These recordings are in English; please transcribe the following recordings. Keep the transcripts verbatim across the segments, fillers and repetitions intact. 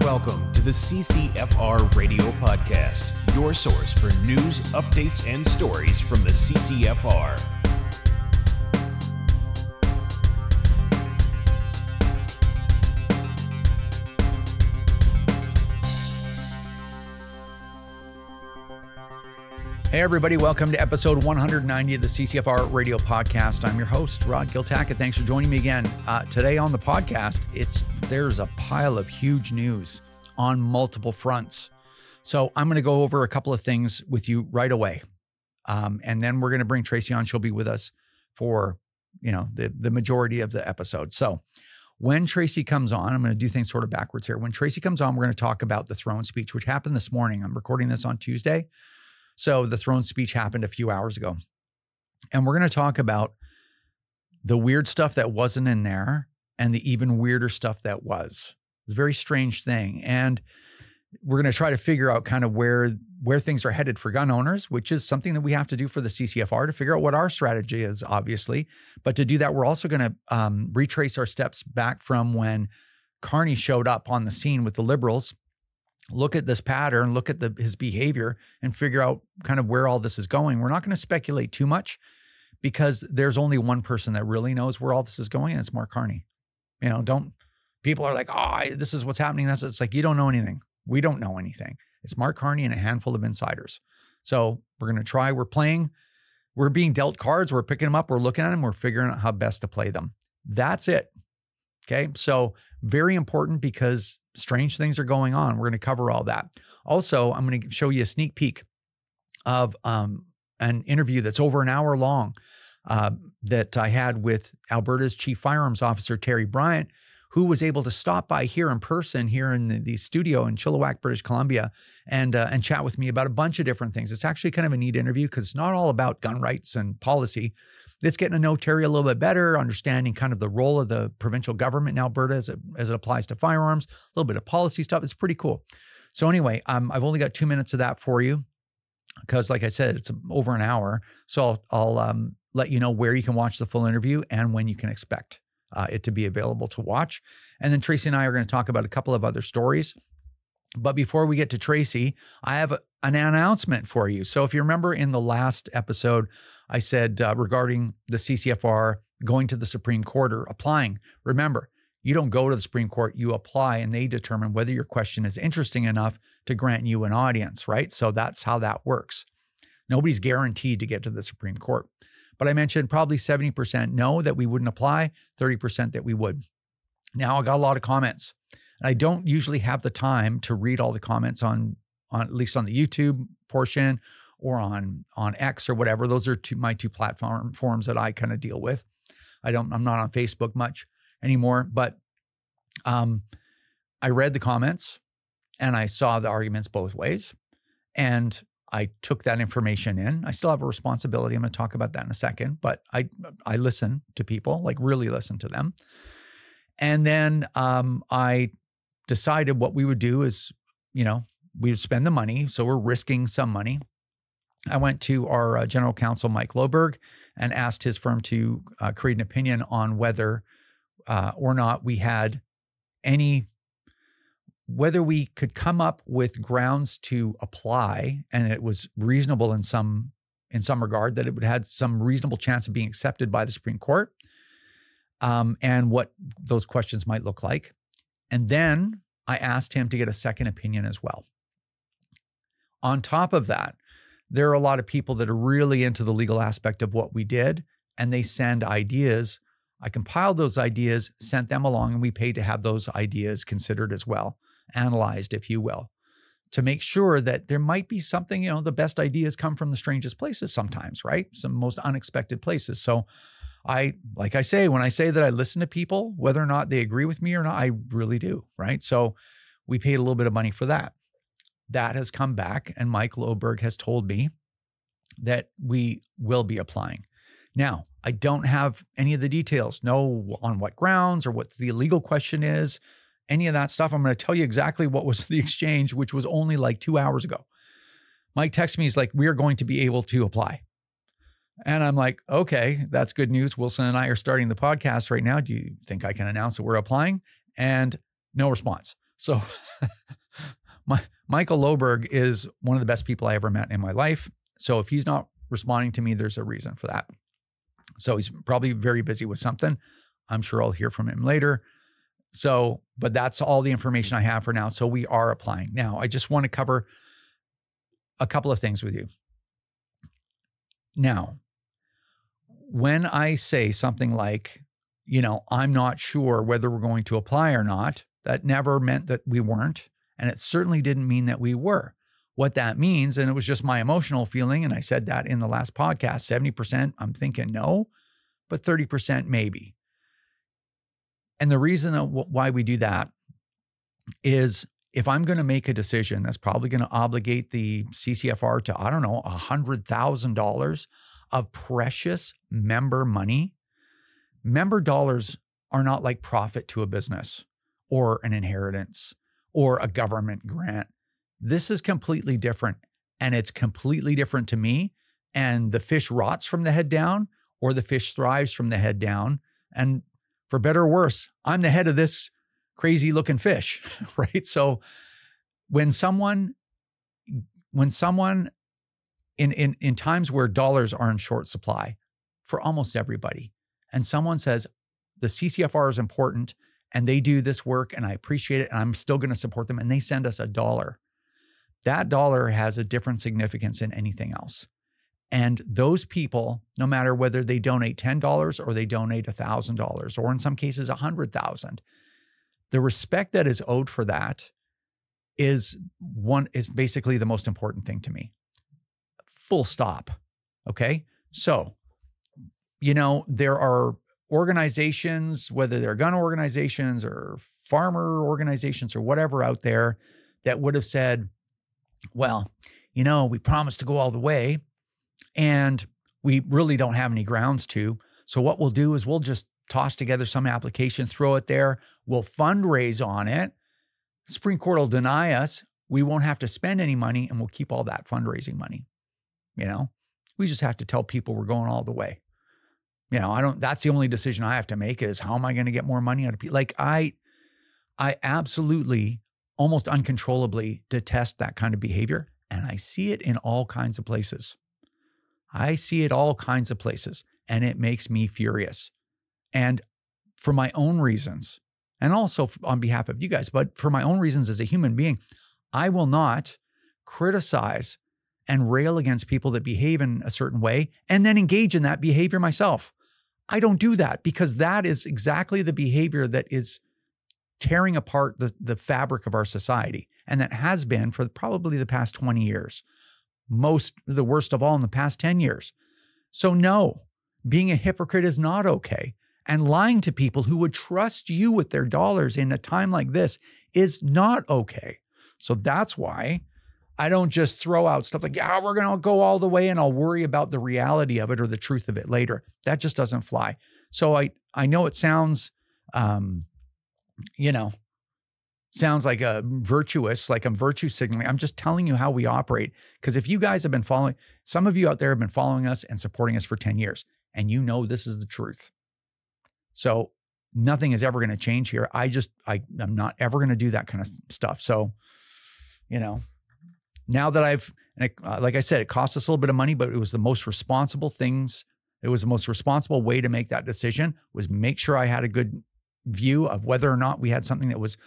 Welcome to the C C F R Radio Podcast, your source for news, updates, and stories from the C C F R. Hey everybody, welcome to episode one hundred ninety of the C C F R Radio Podcast. I'm your host, Rod Giltackett. Thanks for joining me again. Uh, today on the podcast, it's there's a pile of huge news on multiple fronts. So I'm going to go over a couple of things with you right away. Um, and then we're going to bring Tracy on. She'll be with us for, you know, the, the majority of the episode. So when Tracy comes on, I'm going to do things sort of backwards here. When Tracy comes on, we're going to talk about the throne speech, which happened this morning. I'm recording this on Tuesday. So the throne speech happened a few hours ago. And we're going to talk about the weird stuff that wasn't in there and the even weirder stuff that was. It's a very strange thing. And we're going to try to figure out kind of where, where things are headed for gun owners, which is something that we have to do for the C C F R to figure out what our strategy is, obviously. But to do that, we're also going to um, retrace our steps back from when Carney showed up on the scene with the Liberals. Look at this pattern, look at the, his behavior, and figure out kind of where all this is going. We're not going to speculate too much because there's only one person that really knows where all this is going, and it's Mark Carney. You know, don't, people are like, oh, this is what's happening. That's, it's like, you don't know anything. We don't know anything. It's Mark Carney and a handful of insiders. So we're going to try, we're playing, we're being dealt cards, we're picking them up, we're looking at them, we're figuring out how best to play them. That's it. Okay. So very important because strange things are going on. We're going to cover all that. Also, I'm going to show you a sneak peek of um, an interview that's over an hour long uh, that I had with Alberta's Chief Firearms Officer, Terry Bryant, who was able to stop by here in person, here in the, the studio in Chilliwack, British Columbia, and uh, and chat with me about a bunch of different things. It's actually kind of a neat interview because it's not all about gun rights and policy. It's getting to know Terry a little bit better, understanding kind of the role of the provincial government in Alberta as it, as it applies to firearms, a little bit of policy stuff. It's pretty cool. So anyway, um, I've only got two minutes of that for you because, like I said, it's over an hour. So I'll, I'll um, let you know where you can watch the full interview and when you can expect uh, it to be available to watch. And then Tracy and I are going to talk about a couple of other stories. But before we get to Tracy, I have a, an announcement for you. So if you remember in the last episode, I said uh, regarding the C C F R going to the Supreme Court or applying, remember, you don't go to the Supreme Court, you apply and they determine whether your question is interesting enough to grant you an audience, right? So that's how that works. Nobody's guaranteed to get to the Supreme Court. But I mentioned probably seventy percent no that we wouldn't apply, thirty percent that we would. Now I got a lot of comments. And I don't usually have the time to read all the comments on, on at least on the YouTube portion or on, on X or whatever. Those are two, my two platform forums that I kind of deal with. I don't, I'm not on Facebook much anymore, but um, I read the comments and I saw the arguments both ways. And I took that information in. I still have a responsibility. I'm going to talk about that in a second, but I, I listen to people, like really listen to them. And then um, I decided what we would do is, you know, we would spend the money. So we're risking some money. I went to our uh, general counsel, Mike Loberg, and asked his firm to uh, create an opinion on whether uh, or not we had any, whether we could come up with grounds to apply and it was reasonable in some, in some regard, that it would have some reasonable chance of being accepted by the Supreme Court, um, and what those questions might look like. And then I asked him to get a second opinion as well. On top of that, there are a lot of people that are really into the legal aspect of what we did, and they send ideas. I compiled those ideas, sent them along, and we paid to have those ideas considered as well, analyzed, if you will, to make sure that there might be something, you know, the best ideas come from the strangest places sometimes, right? Some most unexpected places. So I, like I say, when I say that I listen to people, whether or not they agree with me or not, I really do, right? So we paid a little bit of money for that. That has come back, and Mike Loberg has told me that we will be applying. Now, I don't have any of the details, no on what grounds or what the legal question is, any of that stuff. I'm going to tell you exactly what was the exchange, which was only like two hours ago. Mike texted me, he's like, we are going to be able to apply. And I'm like, okay, that's good news. Wilson and I are starting the podcast right now. Do you think I can announce that we're applying? And no response. So my, Michael Loberg is one of the best people I ever met in my life. So if he's not responding to me, there's a reason for that. So he's probably very busy with something. I'm sure I'll hear from him later. So, but that's all the information I have for now. So we are applying. Now, I just want to cover a couple of things with you. Now, when I say something like, you know, I'm not sure whether we're going to apply or not, that never meant that we weren't. And it certainly didn't mean that we were. What that means, and it was just my emotional feeling, and I said that in the last podcast, seventy percent I'm thinking no, but thirty percent maybe. And the reason why we do that is if I'm going to make a decision that's probably going to obligate the C C F R to, I don't know, one hundred thousand dollars of precious member money, member dollars are not like profit to a business or an inheritance or a government grant. This is completely different, and it's completely different to me. And the fish rots from the head down, or the fish thrives from the head down. And for better or worse, I'm the head of this crazy looking fish, right? So when someone, when someone in, in, in times where dollars are in short supply for almost everybody, and someone says the C C F R is important and they do this work and I appreciate it and I'm still going to support them, and they send us a dollar, that dollar has a different significance than anything else. And those people, no matter whether they donate ten dollars or they donate one thousand dollars, or in some cases one hundred thousand dollars, the respect that is owed for that is one is basically the most important thing to me. Full stop. Okay? So, you know, there are organizations, whether they're gun organizations or farmer organizations or whatever out there, that would have said, well, you know, we promised to go all the way and we really don't have any grounds to. So what we'll do is we'll just toss together some application, throw it there. We'll fundraise on it. Supreme Court will deny us. We won't have to spend any money and we'll keep all that fundraising money. You know, we just have to tell people we're going all the way. You know, I don't, that's the only decision I have to make is how am I going to get more money out of people? Like I, I absolutely almost uncontrollably detest that kind of behavior. And I see it in all kinds of places. I see it all kinds of places, and it makes me furious. And for my own reasons, and also on behalf of you guys, but for my own reasons as a human being, I will not criticize and rail against people that behave in a certain way and then engage in that behavior myself. I don't do that because that is exactly the behavior that is tearing apart the, the fabric of our society. And that has been for probably the past twenty years. Most, the worst of all in the past ten years. So no, being a hypocrite is not okay. And lying to people who would trust you with their dollars in a time like this is not okay. So that's why I don't just throw out stuff like, yeah, we're going to go all the way and I'll worry about the reality of it or the truth of it later. That just doesn't fly. So I, I know it sounds, um, you know, sounds like a virtuous, like I'm virtue signaling. I'm just telling you how we operate. Because if you guys have been following, some of you out there have been following us and supporting us for ten years, and you know this is the truth. So nothing is ever going to change here. I just, I, I'm not ever going to do that kind of stuff. So, you know, now that I've, and it, uh, like I said, it cost us a little bit of money, but it was the most responsible things. It was the most responsible way to make that decision, was make sure I had a good view of whether or not we had something that was,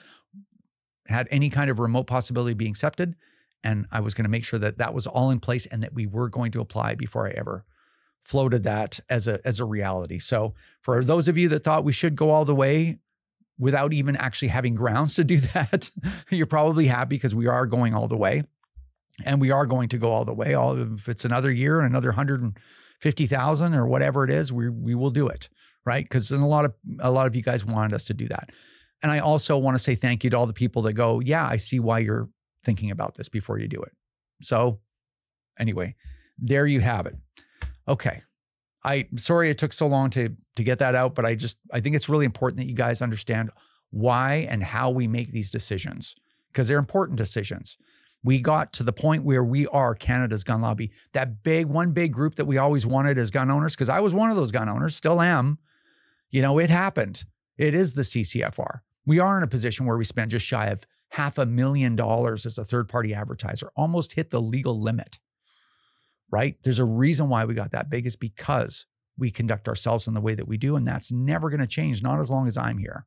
had any kind of remote possibility of being accepted. And I was going to make sure that that was all in place and that we were going to apply before I ever floated that as a, as a reality. So for those of you that thought we should go all the way without even actually having grounds to do that, you're probably happy because we are going all the way, and we are going to go all the way. All if it's another year and another one hundred fifty thousand or whatever it is, we we will do it, right? Because a lot of a lot of you guys wanted us to do that. And I also want to say thank you to all the people that go, yeah, I see why you're thinking about this before you do it. So anyway, there you have it. Okay. I sorry it took so long to, to get that out, but I just, I think it's really important that you guys understand why and how we make these decisions, because they're important decisions. We got to the point where we are Canada's gun lobby, that big, one big group that we always wanted as gun owners, because I was one of those gun owners, still am. You know, it happened. It is the C C F R. We are in a position where we spend just shy of half a million dollars as a third-party advertiser, almost hit the legal limit, right? There's a reason why we got that big, is because we conduct ourselves in the way that we do, and that's never going to change, not as long as I'm here.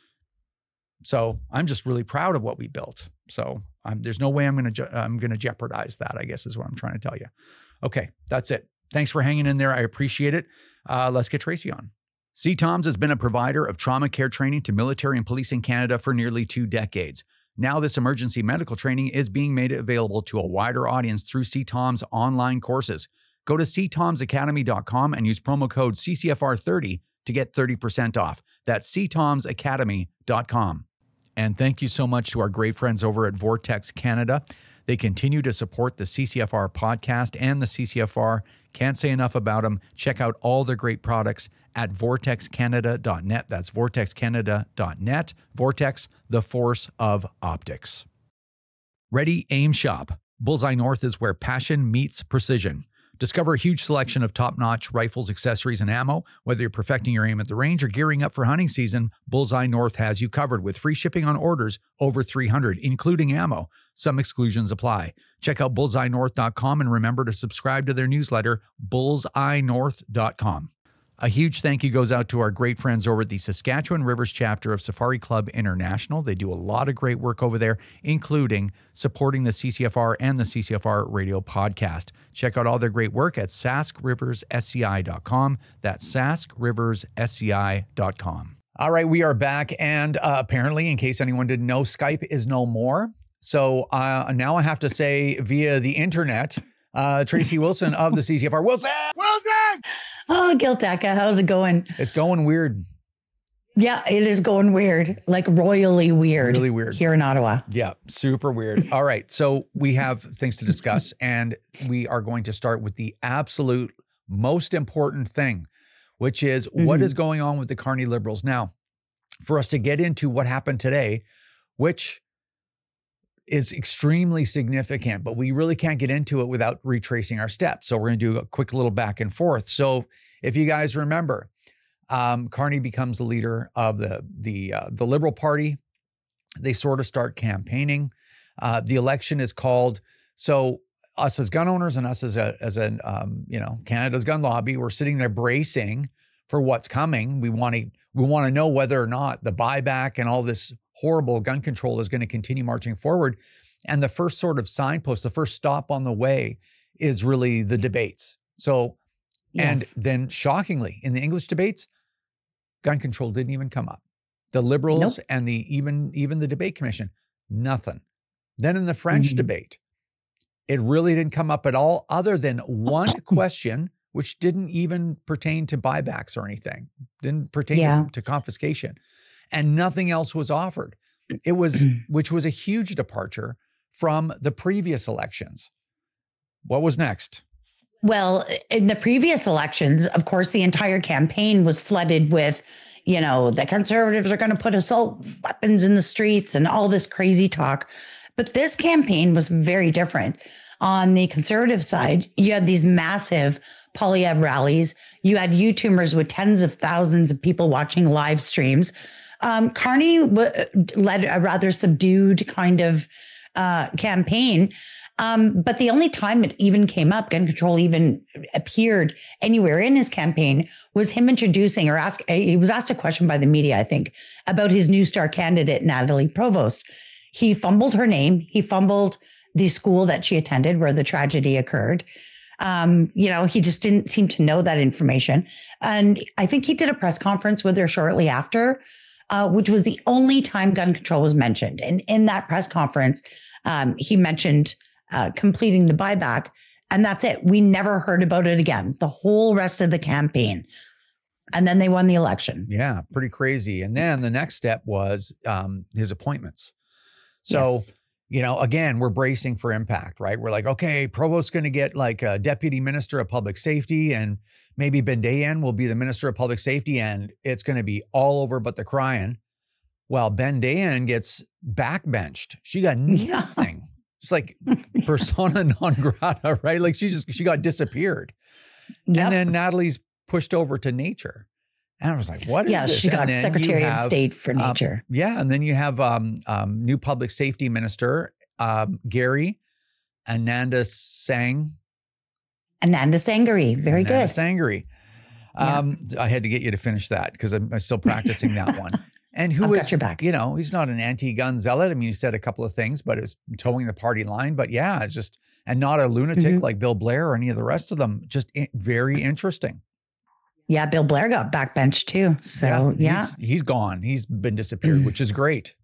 So I'm just really proud of what we built. So I'm, there's no way I'm going to I'm going to jeopardize that, I guess is what I'm trying to tell you. Okay, that's it. Thanks for hanging in there. I appreciate it. Uh, let's get Tracy on. C TOMS has been a provider of trauma care training to military and police in Canada for nearly two decades. Now this emergency medical training is being made available to a wider audience through C TOMS online courses. Go to c toms academy dot com and use promo code C C F R thirty to get thirty percent off. That's c toms academy dot com. And thank you so much to our great friends over at Vortex Canada. They continue to support the C C F R podcast and the C C F R. Can't say enough about them. Check out all their great products at vortex canada dot net. That's vortex canada dot net. Vortex, the force of optics. Ready, aim, shop. Bullseye North is where passion meets precision. Discover a huge selection of top-notch rifles, accessories, and ammo. Whether you're perfecting your aim at the range or gearing up for hunting season, Bullseye North has you covered with free shipping on orders over three hundred, including ammo. Some exclusions apply. Check out bullseye north dot com and remember to subscribe to their newsletter, bullseye north dot com. A huge thank you goes out to our great friends over at the Saskatchewan Rivers chapter of Safari Club International. They do a lot of great work over there, including supporting the C C F R and the C C F R radio podcast. Check out all their great work at sask rivers s c i dot com. That's sask rivers s c i dot com. All right, we are back. And uh, apparently, in case anyone didn't know, Skype is no more. So uh, now I have to say via the internet, uh, Tracy Wilson of the C C F R. Wilson! Wilson! Oh, Giltaca, how's it going? It's going weird. Yeah, it is going weird, like royally weird. Really weird. Here in Ottawa. Yeah, super weird. All right, so we have things to discuss, and we are going to start with the absolute most important thing, which is mm-hmm. what is going on with the Carney Liberals. Now, for us to get into what happened today, which is extremely significant, but we really can't get into it without retracing our steps. So we're going to do a quick little back and forth. So if you guys remember, um, Carney becomes the leader of the the uh, the Liberal Party. They sort of start campaigning. Uh, the election is called. So us as gun owners and us as a as an um, you know Canada's gun lobby, we're sitting there bracing for what's coming. We want to we want to know whether or not the buyback and all this horrible gun control is going to continue marching forward. And the first sort of signpost, the first stop on the way is really the debates. So, yes. And then shockingly, in the English debates, gun control didn't even come up. The Liberals nope. and the even even the debate commission, nothing. Then in the French mm-hmm. debate, it really didn't come up at all, other than one question, which didn't even pertain to buybacks or anything, didn't pertain yeah. to, to confiscation. And nothing else was offered. It was, which was a huge departure from the previous elections. What was next? Well, in the previous elections, of course, the entire campaign was flooded with, you know, the Conservatives are going to put assault weapons in the streets and all this crazy talk. But this campaign was very different. On the Conservative side, you had these massive Polyev rallies. You had YouTubers with tens of thousands of people watching live streams. Um, Carney w- led a rather subdued kind of uh, campaign. Um, but the only time it even came up, gun control even appeared anywhere in his campaign, was him introducing or ask. He was asked a question by the media, I think, about his new star candidate, Natalie Provost. He fumbled her name. He fumbled the school that she attended where the tragedy occurred. Um, you know, he just didn't seem to know that information. And I think he did a press conference with her shortly after, Uh, which was the only time gun control was mentioned. And in that press conference, um, he mentioned uh, completing the buyback, and that's it. We never heard about it again, the whole rest of the campaign. And then they won the election. Yeah, pretty crazy. And then the next step was um, his appointments. So, yes. you know, again, we're bracing for impact, right? We're like, okay, Provost's going to get like a deputy minister of public safety, and maybe Ben-Dayan will be the Minister of Public Safety, and it's going to be all over but the crying. Well, Ben-Dayan gets backbenched. She got nothing. Yeah. It's like persona non grata, right? Like she just, she got disappeared. Yep. And then Natalie's pushed over to Nature. And I was like, what is yeah, this? she got And then you Secretary have, of State for um, Nature. yeah. And then you have um, um, new public safety minister, um, Gary Ananda Sang. Ananda Sangari. Very Ananda good. Sangari. Um, I had to get you to finish that because I'm, I'm still practicing that one. And who I've is, got your back. you know, he's not an anti-gun zealot. I mean, he said a couple of things, but it's towing the party line. But yeah, it's just, and not a lunatic Mm-hmm. like Bill Blair or any of the rest of them. Just i- very interesting. Yeah, Bill Blair got backbenched too. So yeah. He's, he's gone. He's been disappeared, which is great.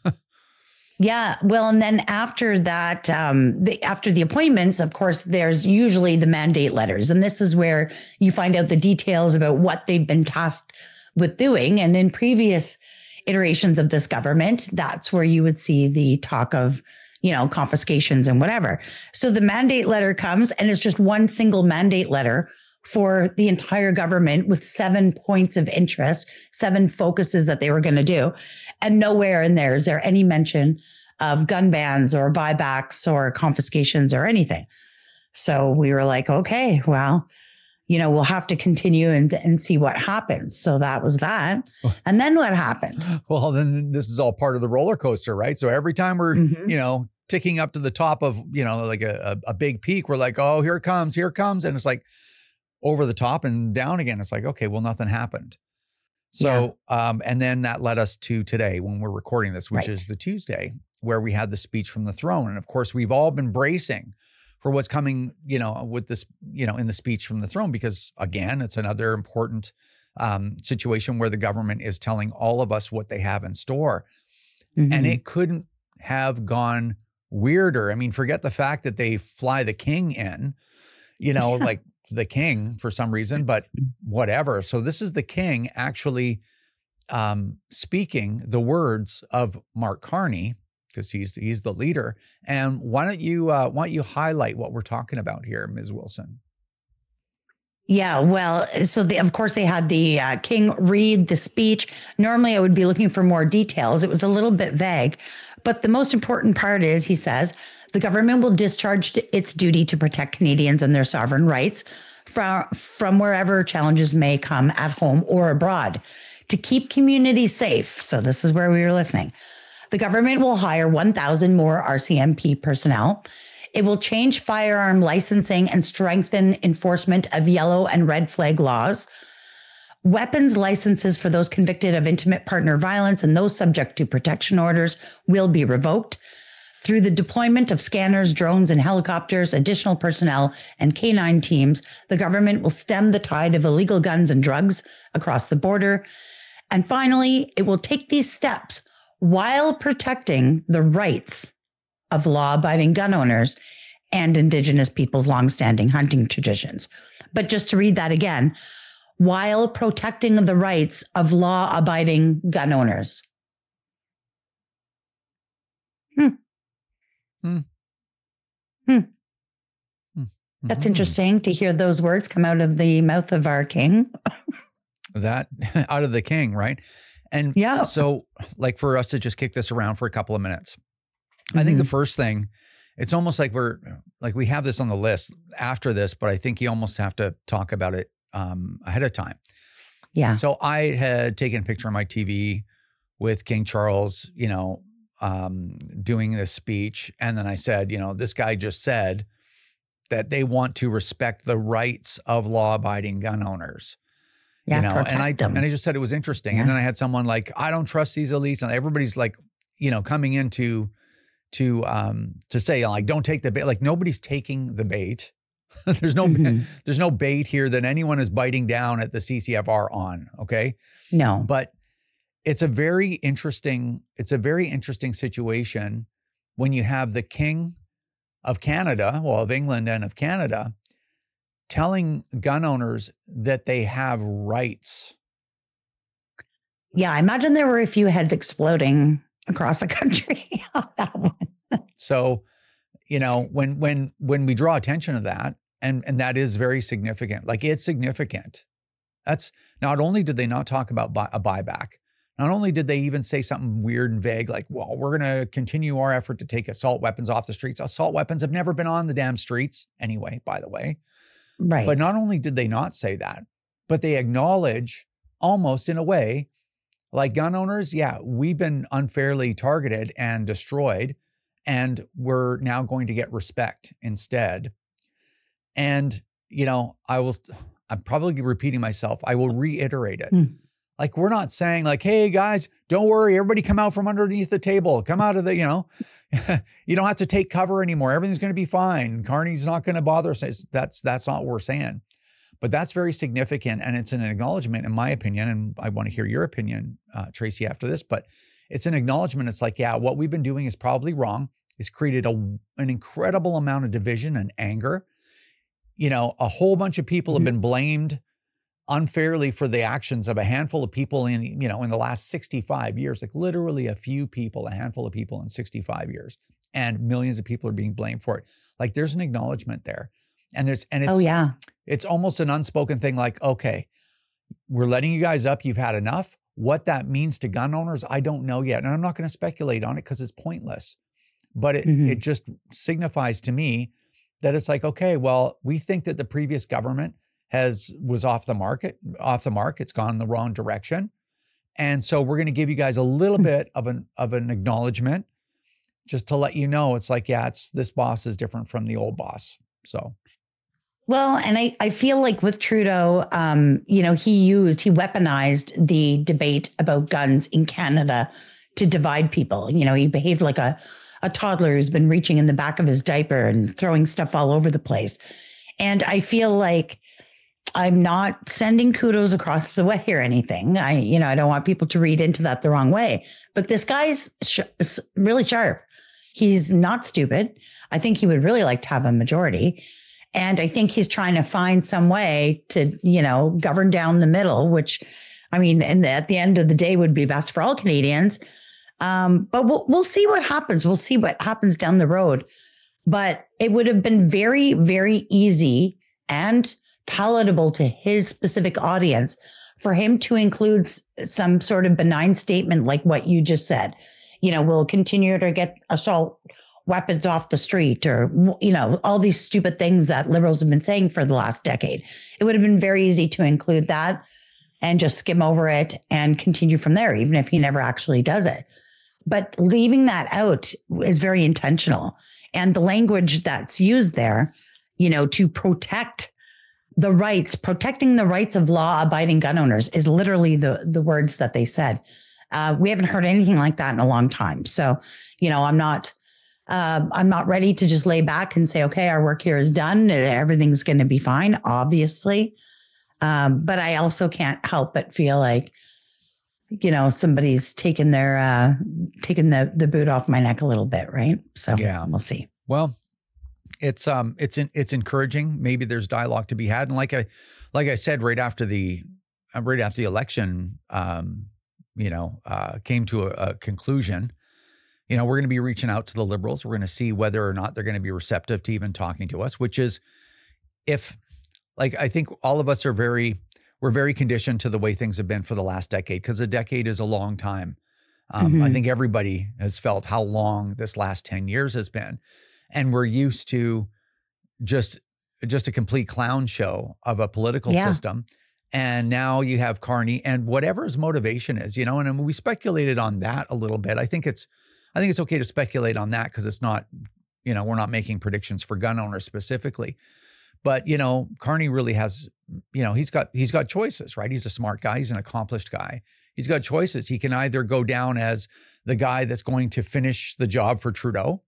Yeah. Well, and then after that, um, the, after the appointments, of course, there's usually the mandate letters. And this is where you find out the details about what they've been tasked with doing. And in previous iterations of this government, that's where you would see the talk of, you know, confiscations and whatever. So the mandate letter comes and it's just one single mandate letter for the entire government with seven points of interest, seven focuses that they were going to do. And nowhere in there is there any mention of gun bans or buybacks or confiscations or anything. So we were like, okay, well, you know, we'll have to continue and, and see what happens. So that was that. And then what happened? Well, then this is all part of the roller coaster, right? So every time we're, Mhm. you know, ticking up to the top of, you know, like a, a, a big peak, we're like, oh, here it comes, here it comes. And it's like, over the top and down again. It's like, okay, well, nothing happened. So, yeah. um, and then that led us to today when we're recording this, which right. is the Tuesday, where we had the speech from the throne. And of course, we've all been bracing for what's coming, you know, with this, you know, in the speech from the throne, because again, it's another important um, situation where the government is telling all of us what they have in store. Mm-hmm. And it couldn't have gone weirder. I mean, forget the fact that they fly the king in, you know, yeah. like, the king for some reason, but whatever. So this is the king actually um, speaking the words of Mark Carney, because he's he's the leader. And why don't you uh, why don't you highlight what we're talking about here, Miz Wilson? Yeah, well, so they, of course they had the uh, king read the speech. Normally I would be looking for more details. It was a little bit vague, but the most important part is, he says, the government will discharge its duty to protect Canadians and their sovereign rights from, from wherever challenges may come at home or abroad to keep communities safe. So this is where we were listening. The government will hire one thousand more R C M P personnel. It will change firearm licensing and strengthen enforcement of yellow and red flag laws. Weapons licenses for those convicted of intimate partner violence and those subject to protection orders will be revoked. Through the deployment of scanners, drones, and helicopters, additional personnel, and canine teams, the government will stem the tide of illegal guns and drugs across the border. And finally, it will take these steps while protecting the rights of law-abiding gun owners and Indigenous peoples' longstanding hunting traditions. But just to read that again, while protecting the rights of law-abiding gun owners. Hmm. Hmm. Hmm. Mm-hmm. That's interesting to hear those words come out of the mouth of our king. That out of the king, right? And yeah. So like for us to just kick this around for a couple of minutes, mm-hmm. I think the first thing, it's almost like we're like, we have this on the list after this, but I think you almost have to talk about it um, ahead of time. Yeah. So I had taken a picture on my T V with King Charles, you know, um, doing this speech. And then I said, you know, this guy just said that they want to respect the rights of law-abiding gun owners. Yeah, you know, and I them. and I just said it was interesting. Yeah. And then I had someone like, I don't trust these elites. And everybody's like, you know, coming into to um to say like, don't take the bait. Like nobody's taking the bait. there's no mm-hmm. there's no bait here that anyone is biting down at the C C F R on. Okay. No. But it's a very interesting, it's a very interesting situation when you have the King of Canada, well, of England and of Canada, telling gun owners that they have rights. Yeah, I imagine there were a few heads exploding across the country on that one. So, you know, when when when we draw attention to that, and and that is very significant. Like it's significant. That's not only did they not talk about buy, a buyback, not only did they even say something weird and vague, like, well, we're going to continue our effort to take assault weapons off the streets. Assault weapons have never been on the damn streets anyway, by the way. Right. But not only did they not say that, but they acknowledge almost in a way, like gun owners, yeah, we've been unfairly targeted and destroyed, and we're now going to get respect instead. And, you know, I will, I'm probably repeating myself. I will reiterate it. Mm. Like, we're not saying like, hey guys, don't worry, everybody come out from underneath the table, come out of the, you know, you don't have to take cover anymore. Everything's going to be fine. Carney's not going to bother us. That's, that's not what we're saying. But that's very significant. And it's an acknowledgement, in my opinion, and I want to hear your opinion, uh, Tracy, after this, but it's an acknowledgement. It's like, yeah, what we've been doing is probably wrong. It's created a, an incredible amount of division and anger. You know, a whole bunch of people mm-hmm. have been blamed unfairly for the actions of a handful of people in, you know, in the last sixty-five years, like literally a few people, a handful of people in sixty-five years, and millions of people are being blamed for it. Like, there's an acknowledgement there. And there's, and it's, oh yeah, it's almost an unspoken thing. Like, okay, we're letting you guys up. You've had enough. What that means to gun owners, I don't know yet. And I'm not going to speculate on it because it's pointless, but it, mm-hmm. it just signifies to me that it's like, okay, well, we think that the previous government has, was off the market, off the mark. It's gone in the wrong direction. And so we're going to give you guys a little bit of an, of an acknowledgement just to let you know, it's like, yeah, it's, this boss is different from the old boss. So. Well, and I, I feel like with Trudeau, um, you know, he used, he weaponized the debate about guns in Canada to divide people. You know, he behaved like a, a toddler who's been reaching in the back of his diaper and throwing stuff all over the place. And I feel like I'm not sending kudos across the way or anything. I, you know, I don't want people to read into that the wrong way, but this guy's sh- really sharp. He's not stupid. I think he would really like to have a majority. And I think he's trying to find some way to, you know, govern down the middle, which, I mean, and at the end of the day would be best for all Canadians. Um, but we'll we'll see what happens. We'll see what happens down the road. But it would have been very, very easy and palatable to his specific audience for him to include some sort of benign statement like what you just said. You know, we'll continue to get assault weapons off the street, or, you know, all these stupid things that Liberals have been saying for the last decade. It would have been very easy to include that and just skim over it and continue from there, even if he never actually does it. But leaving that out is very intentional. And the language that's used there, you know, to protect the rights, protecting the rights of law-abiding gun owners is literally the, the words that they said. Uh, we haven't heard anything like that in a long time. So, you know, I'm not... Um, I'm not ready to just lay back and say, okay, our work here is done. Everything's going to be fine, obviously. Um, but I also can't help but feel like, you know, somebody's taken their, uh, taken the, the boot off my neck a little bit. Right. So yeah, we'll see. Well, it's, um, it's, in, it's encouraging. Maybe there's dialogue to be had. And like I, like I said, right after the, uh, right after the election, um, you know, uh, came to a, a conclusion. You know, we're going to be reaching out to the Liberals. We're going to see whether or not they're going to be receptive to even talking to us, which is if, like, I think all of us are very, we're very conditioned to the way things have been for the last decade, because a decade is a long time. Um, mm-hmm. I think everybody has felt how long this last ten years has been. And we're used to just, just a complete clown show of a political yeah. system. And now you have Carney and whatever his motivation is, you know, and we speculated on that a little bit. I think it's, I think it's okay to speculate on that because it's not, you know, we're not making predictions for gun owners specifically. But, you know, Carney really has, you know, he's got, he's got choices, right? He's a smart guy. He's an accomplished guy. He's got choices. He can either go down as the guy that's going to finish the job for Trudeau,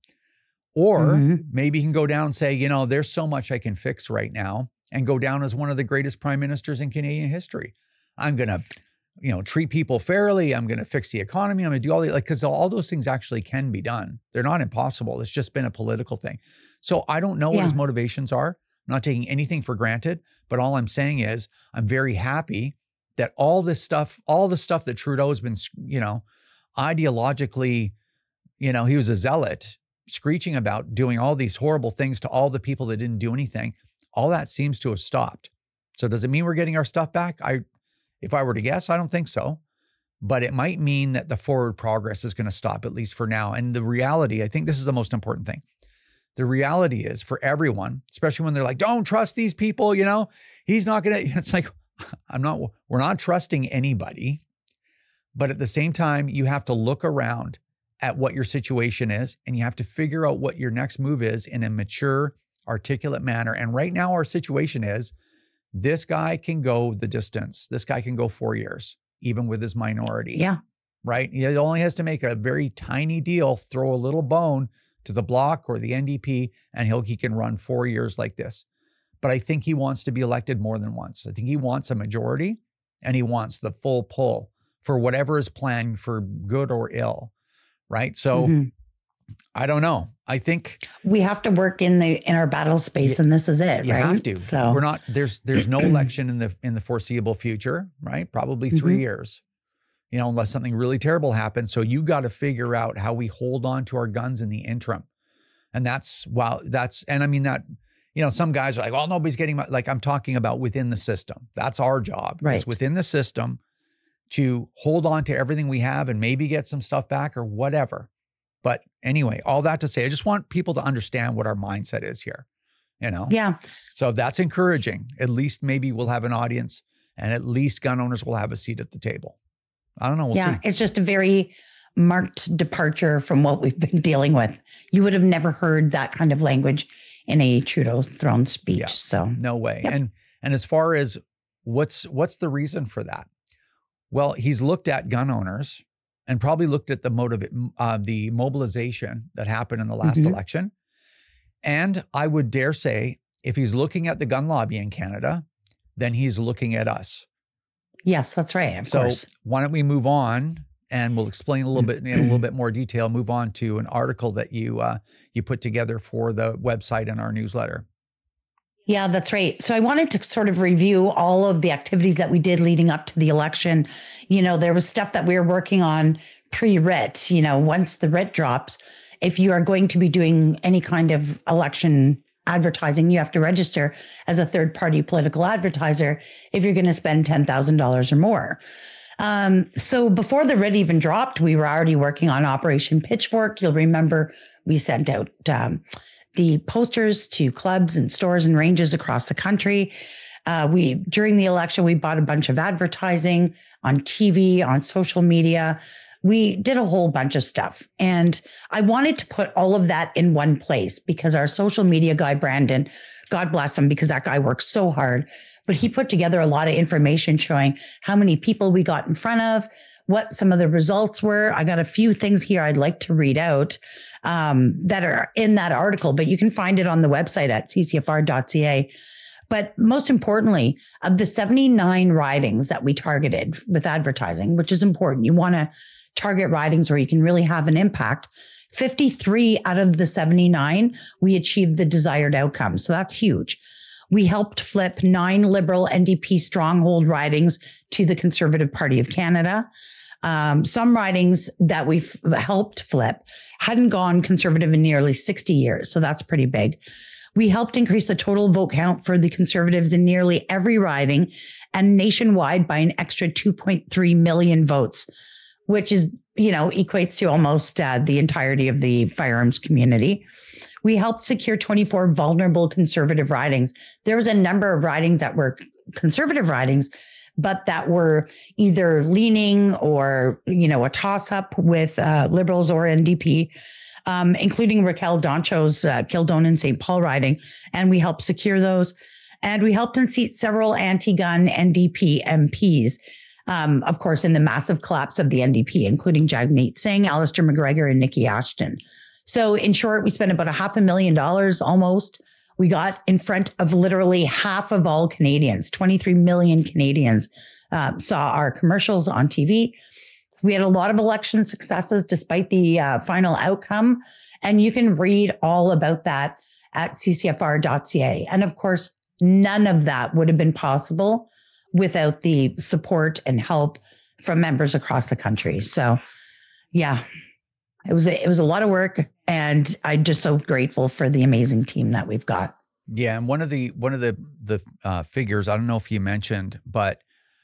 or mm-hmm. maybe he can go down and say, you know, there's so much I can fix right now, and go down as one of the greatest prime ministers in Canadian history. I'm going to, you know, treat people fairly. I'm going to fix the economy. I'm going to do all the, like, because all those things actually can be done. They're not impossible. It's just been a political thing. So I don't know yeah. what his motivations are. I'm not taking anything for granted, but all I'm saying is I'm very happy that all this stuff, all the stuff that Trudeau has been, you know, ideologically, you know, he was a zealot screeching about doing all these horrible things to all the people that didn't do anything. All that seems to have stopped. So does it mean we're getting our stuff back? I, If I were to guess, I don't think so, but it might mean that the forward progress is going to stop, at least for now. And the reality, I think this is the most important thing. The reality is for everyone, especially when they're like, don't trust these people, you know, he's not going to, it's like, I'm not, we're not trusting anybody, but at the same time, you have to look around at what your situation is and you have to figure out what your next move is in a mature, articulate manner. And right now our situation is this guy can go the distance. This guy can go four years, even with his minority. Yeah. Right. He only has to make a very tiny deal, throw a little bone to the Bloc or the N D P, and he'll, he can run four years like this. But I think he wants to be elected more than once. I think he wants a majority and he wants the full pull for whatever is planned for good or ill. Right. So mm-hmm. I don't know. I think we have to work in the in our battle space, you, and this is it. You right? have to. So we're not there's there's no election in the in the foreseeable future, right? Probably three mm-hmm. years. You know, unless something really terrible happens. So you got to figure out how we hold on to our guns in the interim. And that's, wow, that's, and I mean that, you know, some guys are like, well, nobody's getting my, like I'm talking about within the system. That's our job. Right. It's within the system to hold on to everything we have and maybe get some stuff back or whatever. But anyway, all that to say, I just want people to understand what our mindset is here, you know? Yeah. So that's encouraging. At least maybe we'll have an audience and at least gun owners will have a seat at the table. I don't know. We'll yeah, see. It's just a very marked departure from what we've been dealing with. You would have never heard that kind of language in a Trudeau throne speech. Yeah, so no way. Yep. And and as far as what's what's the reason for that? Well, he's looked at gun owners and probably looked at the motive, uh, the mobilization that happened in the last mm-hmm. election. And I would dare say, if he's looking at the gun lobby in Canada, then he's looking at us. Yes, that's right. Of so course. Why don't we move on, and we'll explain a little bit in a little bit more detail. Move on to an article that you uh, you put together for the website and our newsletter. Yeah, that's right. So I wanted to sort of review all of the activities that we did leading up to the election. You know, there was stuff that we were working on pre-writ. You know, once the writ drops, if you are going to be doing any kind of election advertising, you have to register as a third party political advertiser if you're going to spend ten thousand dollars or more. Um, so before the writ even dropped, we were already working on Operation Pitchfork. You'll remember we sent out um, the posters to clubs and stores and ranges across the country. Uh, we during the election, we bought a bunch of advertising on T V, on social media. We did a whole bunch of stuff. And I wanted to put all of that in one place because our social media guy, Brandon, God bless him, because that guy works so hard, but he put together a lot of information showing how many people we got in front of, what some of the results were. I got a few things here I'd like to read out um, that are in that article, but you can find it on the website at c c f r dot c a. But most importantly, of the seventy-nine ridings that we targeted with advertising, which is important, you want to target ridings where you can really have an impact. fifty-three out of the seventy-nine, we achieved the desired outcome. So that's huge. We helped flip nine Liberal N D P stronghold ridings to the Conservative Party of Canada. Um, some ridings that we've helped flip hadn't gone Conservative in nearly sixty years. So that's pretty big. We helped increase the total vote count for the Conservatives in nearly every riding and nationwide by an extra two point three million votes, which is, you know, equates to almost uh, the entirety of the firearms community. We helped secure twenty-four vulnerable Conservative ridings. There was a number of ridings that were Conservative ridings, but that were either leaning or, you know, a toss-up with uh, Liberals or N D P, um, including Raquel Doncho's uh, Kildone and Saint Paul riding. And we helped secure those. And we helped unseat several anti-gun N D P M Ps. Um, of course, in the massive collapse of the N D P, including Jagmeet Singh, Alistair McGregor, and Nikki Ashton. So in short, we spent about a half a million dollars almost. We got in front of literally half of all Canadians. twenty-three million Canadians uh, saw our commercials on T V. We had a lot of election successes despite the uh, final outcome. And you can read all about that at c c f r dot c a. And of course, none of that would have been possible without the support and help from members across the country. So yeah, it was a, it was a lot of work, and I'm just so grateful for the amazing team that we've got. Yeah, and one of the one of the the uh, figures, I don't know if you mentioned, but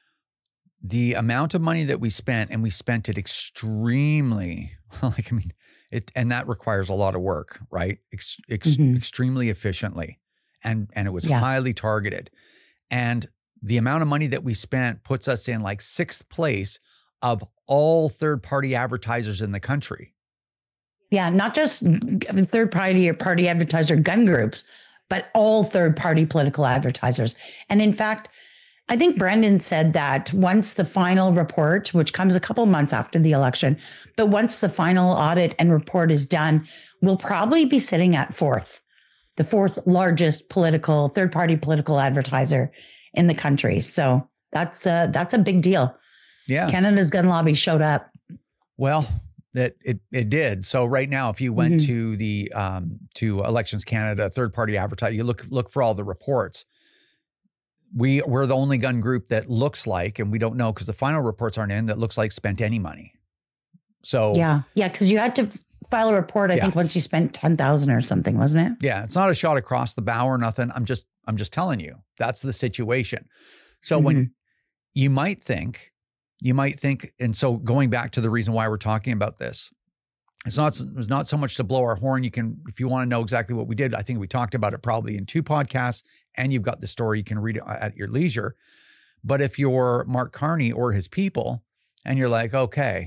the amount of money that we spent, and we spent it extremely, like I mean, it, and that requires a lot of work, right? Ex, ex, mm-hmm. Extremely efficiently, and and it was yeah. highly targeted, and the amount of money that we spent puts us in like sixth place of all third-party advertisers in the country. Yeah, not just third-party or party advertiser gun groups, but all third-party political advertisers. And in fact, I think Brendan said that once the final report, which comes a couple months after the election, but once the final audit and report is done, we'll probably be sitting at fourth, the fourth largest political, third-party political advertiser in the country. So that's a, that's a big deal. Yeah. Canada's gun lobby showed up. Well, that it it did. So right now, if you went Mm-hmm. to the um, to Elections Canada third-party advertising, you look look for all the reports. We we're the only gun group that looks like, and we don't know because the final reports aren't in, that looks like spent any money. So Yeah. Yeah. Because you had to file a report, I Yeah. think, once you spent ten thousand or something, wasn't it? yeah, it's not a shot across the bow or nothing. I'm just I'm just telling you that's the situation. So when you might think, you might think, and so going back to the reason why we're talking about this, it's not it's not so much to blow our horn. You can, if you want to know exactly what we did, I think we talked about it probably in two podcasts, and you've got the story. You can read it at your leisure. But if you're Mark Carney or his people, and you're like, okay,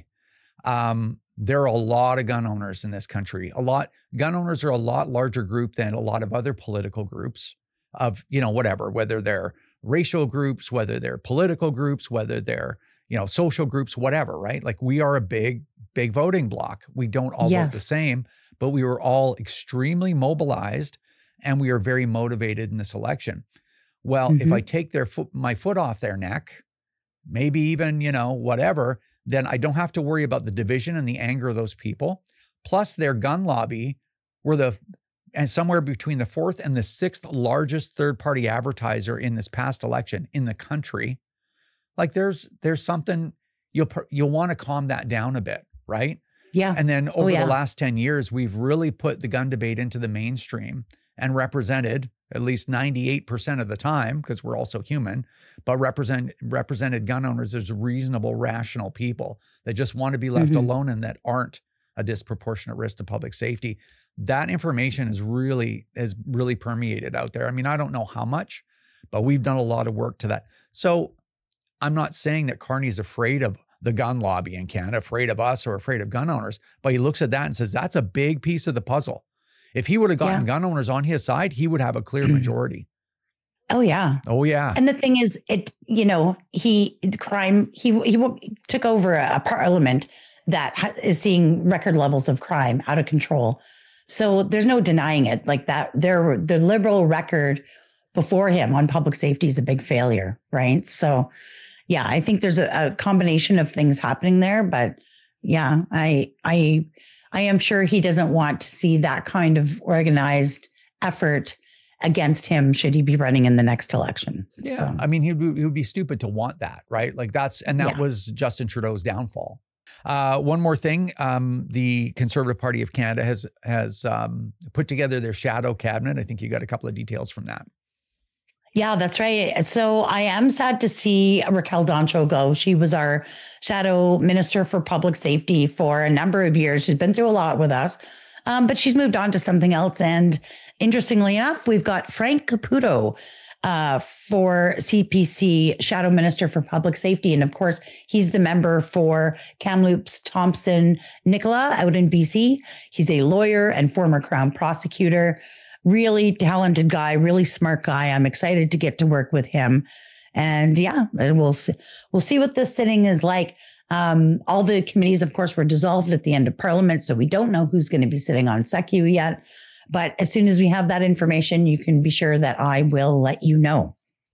um, there are a lot of gun owners in this country. A lot gun owners are a lot larger group than a lot of other political groups of, you know, whatever, whether they're racial groups, whether they're political groups, whether they're, you know, social groups, whatever, right? Like we are a big, big voting bloc. We don't all vote the Yes. same, but we were all extremely mobilized and we are very motivated in this election. Well, if Mhm. I take their foot, my foot off their neck, maybe even, you know, whatever, then I don't have to worry about the division and the anger of those people. Plus their gun lobby were the, and somewhere between the fourth and the sixth largest third-party advertiser in this past election in the country. Like there's, there's something you'll, you'll want to calm that down a bit, right? Yeah. And then over yeah. the last ten years, we've really put the gun debate into the mainstream and represented at least ninety-eight percent of the time, because we're also human, but represent represented gun owners as reasonable, rational people that just want to be left Mhm. alone and that aren't a disproportionate risk to public safety. That information is really, has really permeated out there. I mean, I don't know how much, but we've done a lot of work to that. So I'm not saying that Carney's afraid of the gun lobby in Canada, afraid of us or afraid of gun owners, but he looks at that and says, that's a big piece of the puzzle. If he would have gotten Yeah. gun owners on his side, he would have a clear majority. Oh, yeah. Oh, yeah. And the thing is, it, you know, he, the crime, he, he took over a, a parliament that ha- is seeing record levels of crime out of control. So there's no denying it. Like that, their, the liberal record before him on public safety is a big failure, right? So yeah, I think there's a, a combination of things happening there, but yeah, I, I, I am sure he doesn't want to see that kind of organized effort against him should he be running in the next election. Yeah. So, I mean, he would, he would be stupid to want that, right? Like that's, and that Yeah. was Justin Trudeau's downfall. Uh, one more thing, um, the Conservative Party of Canada has, has um, put together their shadow cabinet. I think you got a couple of details from that. yeah, that's right. So I am sad to see Raquel Doncho go. She was our shadow minister for public safety for a number of years. She's been through a lot with us, um, but she's moved on to something else. And interestingly enough, we've got Frank Caputo uh, for C P C, shadow minister for public safety. And of course, he's the member for Kamloops Thompson Nicola out in B C. He's a lawyer and former Crown prosecutor. Really talented guy, really smart guy. I'm excited to get to work with him. And yeah, we'll see, we'll see what this sitting is like. Um, all the committees, of course, were dissolved at the end of Parliament, so we don't know who's going to be sitting on S E C U yet. But as soon as we have that information, you can be sure that I will let you know.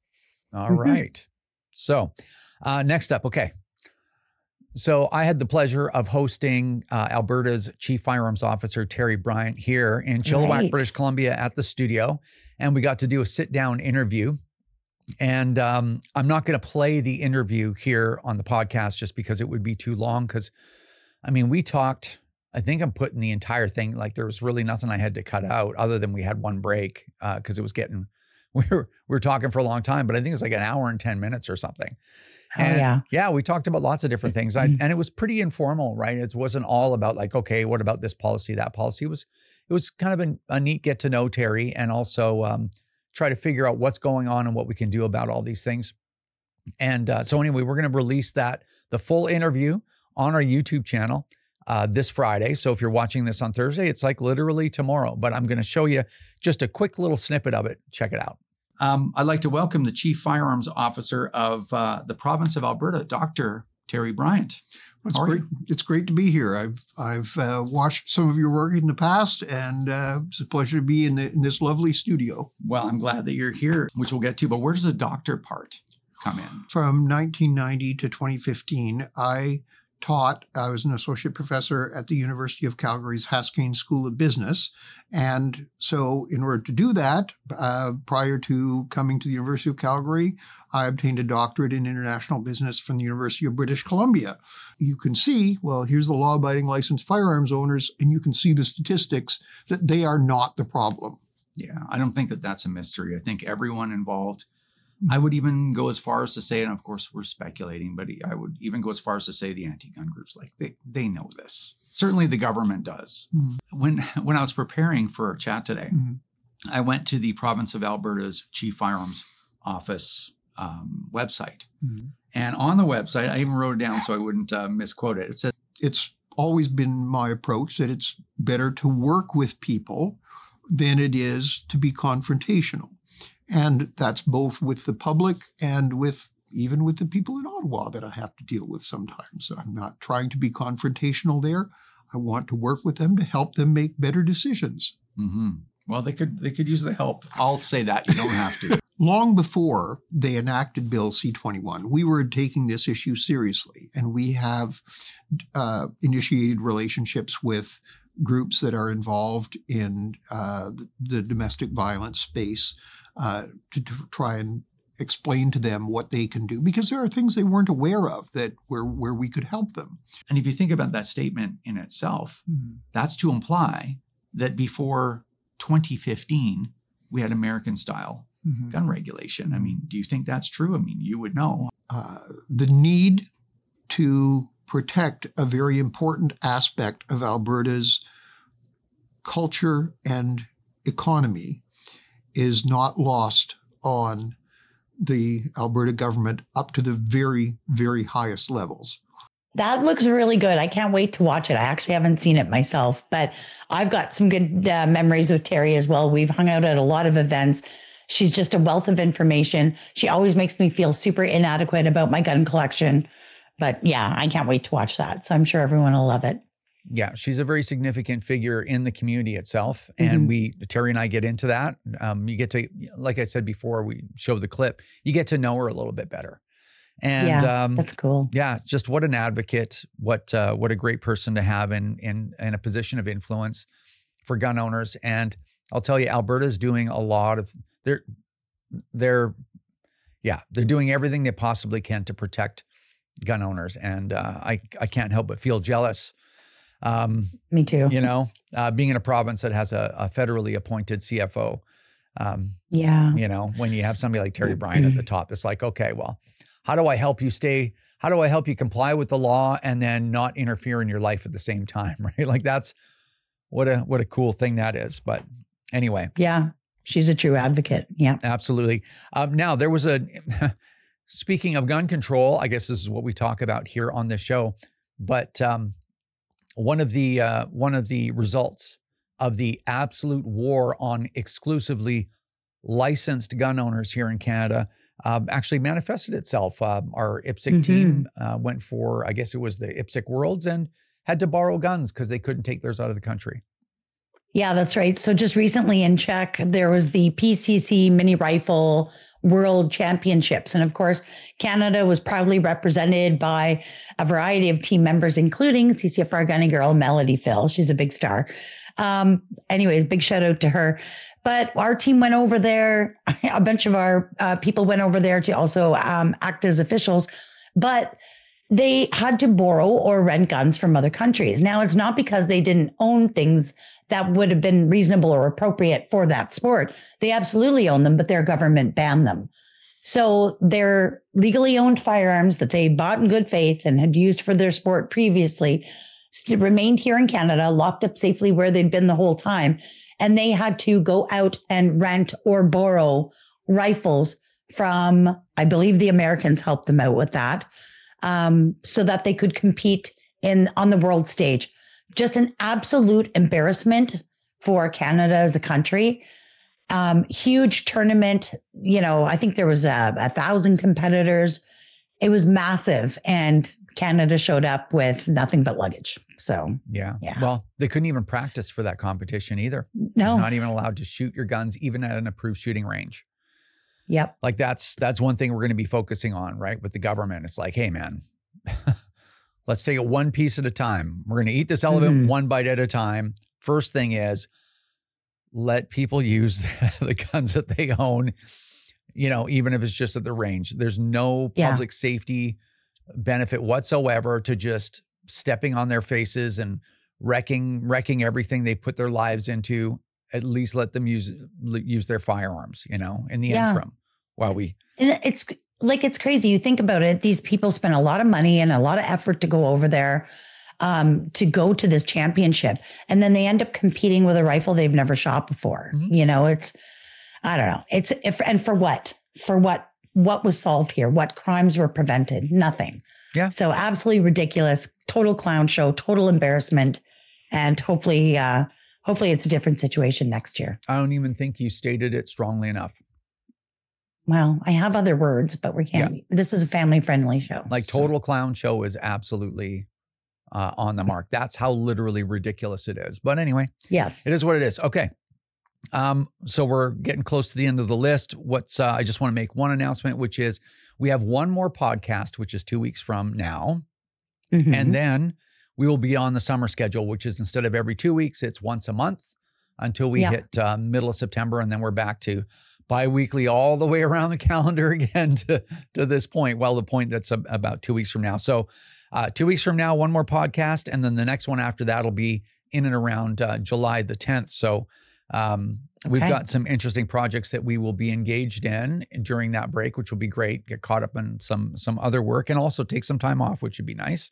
All Mhm. right. So uh, next up, okay. So I had the pleasure of hosting uh, Alberta's Chief Firearms Officer, Terry Bryant, here in Chilliwack, Right. British Columbia at the studio. And we got to do a sit-down interview. And um, I'm not going to play the interview here on the podcast just because it would be too long. Because, I mean, we talked, I think I'm putting the entire thing, like there was really nothing I had to cut out other than we had one break because uh, it was getting, we were, we were talking for a long time, but I think it's like an hour and ten minutes or something. Oh, And yeah. yeah, we talked about lots of different things. I, and it was pretty informal, right? It wasn't all about like, okay, what about this policy, that policy? It was, it was kind of a, a neat get to know Terry and also um, try to figure out what's going on and what we can do about all these things. And uh, so anyway, we're going to release that, the full interview on our YouTube channel uh, this Friday. So if you're watching this on Thursday, it's like literally tomorrow, but I'm going to show you just a quick little snippet of it. Check it out. Um, I'd like to welcome the Chief Firearms Officer of uh, the province of Alberta, Doctor Terry Bryant. It's great. It's great to be here. I've I've uh, watched some of your work in the past, and uh, it's a pleasure to be in, the, in this lovely studio. Well, I'm glad that you're here, which we'll get to. But where does the doctor part come in? From nineteen ninety to twenty fifteen, I taught. I was an associate professor at the University of Calgary's Haskayne School of Business, and so in order to do that, uh, prior to coming to the University of Calgary, I obtained a doctorate in international business from the University of British Columbia. You can see, well, here's the law-abiding licensed firearms owners, and you can see the statistics that they are not the problem. Yeah, I don't think that that's a mystery. I think everyone involved, I would even go as far as to say, and of course we're speculating, but I would even go as far as to say the anti-gun groups, like they, they know this. Certainly the government does. Mm-hmm. When, when I was preparing for our chat today, mm-hmm. I went to the province of Alberta's Chief Firearms Office Um, website. Mm-hmm. And on the website, I even wrote it down so I wouldn't uh, misquote it. It said, it's always been my approach that it's better to work with people than it is to be confrontational. And that's both with the public and with even with the people in Ottawa that I have to deal with sometimes. I'm not trying to be confrontational there. I want to work with them to help them make better decisions. Mm-hmm. Well, they could they could use the help. I'll say that. You don't have to. Long before they enacted Bill C twenty-one, we were taking this issue seriously, and we have uh, initiated relationships with groups that are involved in uh, the, the domestic violence space uh, to, to try and explain to them what they can do, because there are things they weren't aware of that where, where we could help them. And if you think about that statement in itself, mm-hmm. that's to imply that before twenty fifteen, we had American-style Mm-hmm. gun regulation. I mean, do you think that's true? I mean, you would know. Uh, the need to protect a very important aspect of Alberta's culture and economy is not lost on the Alberta government up to the very, very highest levels. That looks really good. I can't wait to watch it. I actually haven't seen it myself, but I've got some good uh, memories with Terry as well. We've hung out at a lot of events. She's just a wealth of information. She always makes me feel super inadequate about my gun collection. But yeah, I can't wait to watch that. So I'm sure everyone will love it. Yeah, she's a very significant figure in the community itself. Mm-hmm. And we, Terry and I get into that. Um, you get to, like I said before, we showed the clip, you get to know her a little bit better. And yeah, um, that's cool. Yeah, just what an advocate, what uh, what a great person to have in, in, in a position of influence for gun owners. And I'll tell you, Alberta's doing a lot of, they're, they're, yeah, they're doing everything they possibly can to protect gun owners. And uh, I, I can't help but feel jealous. Um, Me too. You know, uh, being in a province that has a, a federally appointed C F O. Um, yeah. You know, when you have somebody like Terry Bryant at the top, it's like, okay, well, how do I help you stay, how do I help you comply with the law and then not interfere in your life at the same time, right? Like that's, what a, what a cool thing that is. But anyway. Yeah. She's a true advocate. Yeah, absolutely. Um, now there was a, speaking of gun control, I guess this is what we talk about here on this show, but um, one of the, uh, one of the results of the absolute war on exclusively licensed gun owners here in Canada um, actually manifested itself. Uh, our I P S C mm-hmm. team uh, went for, I guess it was the I P S C Worlds and had to borrow guns because they couldn't take theirs out of the country. Yeah, that's right. So just recently in Czech, there was the P C C Mini Rifle World Championships. And of course, Canada was proudly represented by a variety of team members, including C C F R gunny girl, Melody Phil. She's a big star. Um, anyways, big shout out to her. But our team went over there. A bunch of our uh, people went over there to also um, act as officials. But they had to borrow or rent guns from other countries. Now, it's not because they didn't own things that would have been reasonable or appropriate for that sport. They absolutely own them, but their government banned them. So their legally owned firearms that they bought in good faith and had used for their sport previously still remained here in Canada, locked up safely where they'd been the whole time. And they had to go out and rent or borrow rifles from, I believe the Americans helped them out with that, um, so that they could compete in on the world stage. Just an absolute embarrassment for Canada as a country. Um, huge tournament. You know, I think there was a, a thousand competitors. It was massive, and Canada showed up with nothing but luggage. So yeah. yeah. Well, they couldn't even practice for that competition either. No. You're not even allowed to shoot your guns, even at an approved shooting range. Yep. Like that's that's one thing we're going to be focusing on, right? With the government. It's like, hey, man, let's take it one piece at a time. We're going to eat this elephant mm-hmm. one bite at a time. First thing is let people use the guns that they own, you know, even if it's just at the range. There's no public yeah. safety benefit whatsoever to just stepping on their faces and wrecking wrecking everything they put their lives into. At least let them use use their firearms, you know, in the yeah. interim while we. And it's like, it's crazy. You think about it. These people spend a lot of money and a lot of effort to go over there, um, to go to this championship. And then they end up competing with a rifle they've never shot before. Mm-hmm. You know, it's, I don't know. It's, if, and for what, for what, what was solved here? What crimes were prevented? Nothing. Yeah. So absolutely ridiculous, total clown show, total embarrassment. And hopefully, uh, Hopefully it's a different situation next year. I don't even think you stated it strongly enough. Well, I have other words, but we can't. Yeah. This is a family-friendly show. Like so. Total Clown Show is absolutely uh, on the mark. That's how literally ridiculous it is. But anyway, yes, it is what it is. Okay. Um, so we're getting close to the end of the list. What's uh, I just want to make one announcement, which is we have one more podcast, which is two weeks from now. Mm-hmm. And then we will be on the summer schedule, which is instead of every two weeks, it's once a month until we yeah. hit uh, middle of September. And then we're back to bi-weekly all the way around the calendar again to, to this point. Well, the point that's a, about two weeks from now. So uh, two weeks from now, one more podcast. And then the next one after that will be in and around uh, July the tenth. So um, okay. we've got some interesting projects that we will be engaged in during that break, which will be great. Get caught up in some, some other work and also take some time off, which would be nice.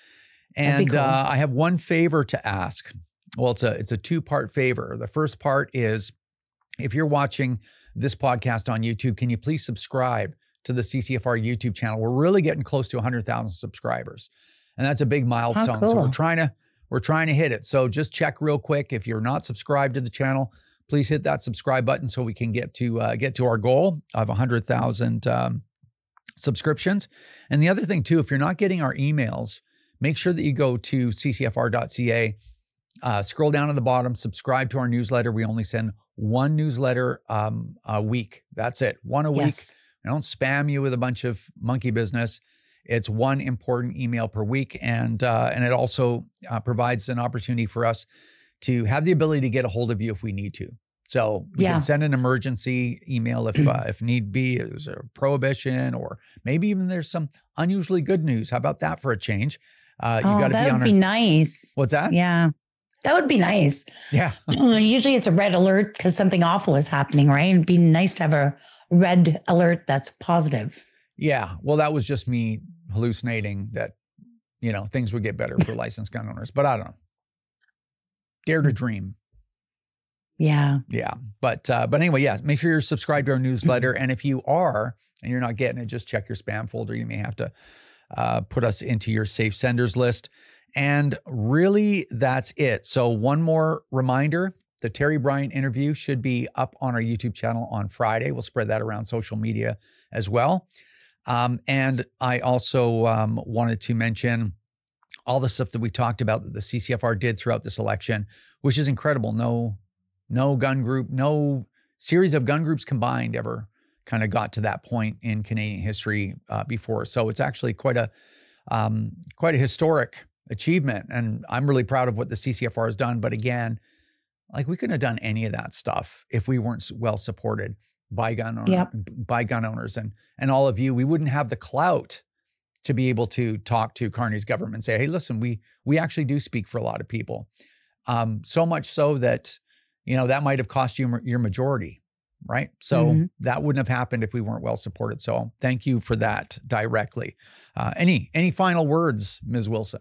And cool. uh, I have one favor to ask. Well, it's a it's a two-part favor. The first part is, if you're watching this podcast on YouTube, can you please subscribe to the C C F R YouTube channel? We're really getting close to one hundred thousand subscribers, and that's a big milestone. Cool. So we're trying to we're trying to hit it. So just check real quick. If you're not subscribed to the channel, please hit that subscribe button so we can get to uh, get to our goal of one hundred thousand um, subscriptions. And the other thing too, if you're not getting our emails, make sure that you go to c c f r dot c a, uh, scroll down to the bottom, subscribe to our newsletter. We only send one newsletter um, a week. That's it. One a week. Yes. I don't spam you with a bunch of monkey business. It's one important email per week. And uh, and it also uh, provides an opportunity for us to have the ability to get a hold of you if we need to. So we yeah. can send an emergency email if uh, if need be. There's a prohibition, or maybe even there's some unusually good news. How about that for a change? Uh, you oh, got to that be on would be our, nice. What's that? Yeah, that would be nice. Yeah. Usually it's a red alert because something awful is happening, right? It'd be nice to have a red alert that's positive. Yeah. Well, that was just me hallucinating that, you know, things would get better for licensed gun owners, but I don't know. Dare to dream. Yeah. Yeah. But, uh, but anyway, yeah, make sure you're subscribed to our newsletter. And if you are, and you're not getting it, just check your spam folder. You may have to uh, put us into your safe senders list. And really, that's it. So one more reminder, the Terry Bryant interview should be up on our YouTube channel on Friday. We'll spread that around social media as well. Um, and I also um, wanted to mention all the stuff that we talked about that the C C F R did throughout this election, which is incredible. No, no gun group, no series of gun groups combined ever kind of got to that point in Canadian history uh, before. So it's actually quite a um, quite a historic achievement. And I'm really proud of what the C C F R has done. But again, like we couldn't have done any of that stuff if we weren't well supported by gun owner, yep. by gun owners and and all of you. We wouldn't have the clout to be able to talk to Carney's government and say, hey, listen, we we actually do speak for a lot of people. Um, so much so that, you know, that might have cost you your majority, right? So mm-hmm. that wouldn't have happened if we weren't well supported. So thank you for that directly. Uh, any any final words, Miz Wilson?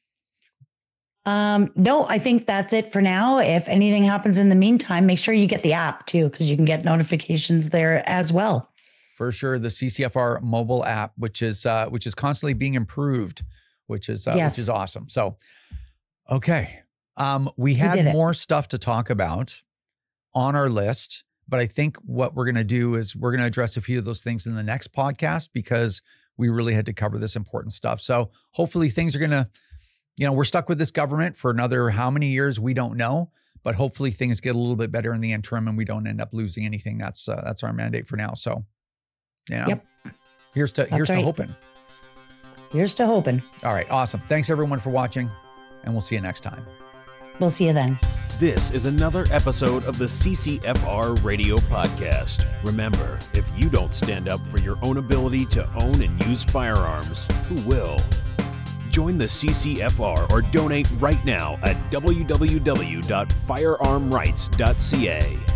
Um, no, I think that's it for now. If anything happens in the meantime, make sure you get the app too, because you can get notifications there as well. for sure. The C C F R mobile app, which is uh, which is constantly being improved, which is uh, Yes. which is awesome. So, okay, um, we We had did it. more stuff to talk about on our list, but I think what we're going to do is we're going to address a few of those things in the next podcast because we really had to cover this important stuff. So hopefully things are going to, you know, we're stuck with this government for another how many years we don't know, but hopefully things get a little bit better in the interim and we don't end up losing anything. That's uh, that's our mandate for now. So, yeah, Yep. here's to here's to right. hoping. Here's to hoping. All right, awesome. Thanks everyone for watching, and we'll see you next time. We'll see you then. This is another episode of the C C F R Radio Podcast. Remember, if you don't stand up for your own ability to own and use firearms, who will? Join the C C F R or donate right now at w w w dot firearm rights dot c a.